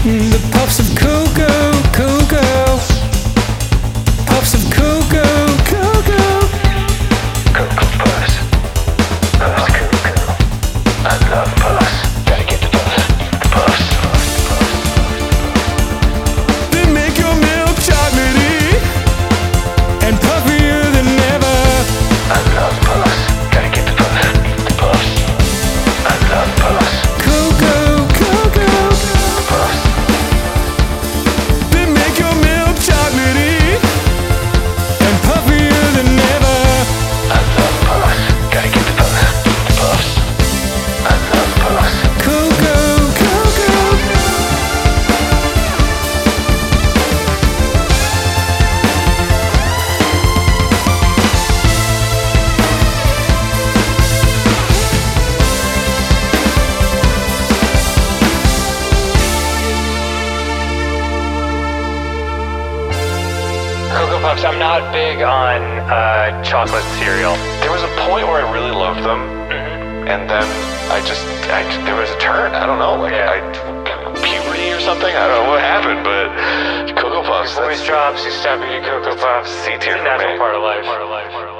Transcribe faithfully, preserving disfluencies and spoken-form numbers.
The puffs of cocoa, cocoa. Puffs of cocoa, cocoa. Cocoa puffs. Puffs cocoa. I love puffs. Gotta get the puffs. The puffs. They make your milk chocolatey and puffier than ever. I love puffs. Gotta get the puffs. The puffs. I love puffs. Cocoa, cocoa. The puffs. They make your milk chocolatey and puffier than ever. I love puffs. Gotta get the puffs. The puffs. I love puffs. Cocoa, cocoa. Cocoa Puffs, I'm not big on uh, chocolate cereal. There was a point where I really loved them, Mm-hmm. and then I just, I, there was a turn. I don't know, like Yeah. I, puberty or something. I don't know what happened, but Cocoa Puffs. Your voice that's- drops, you stop eating Cocoa Puffs. C tier It's a for natural me. part of life.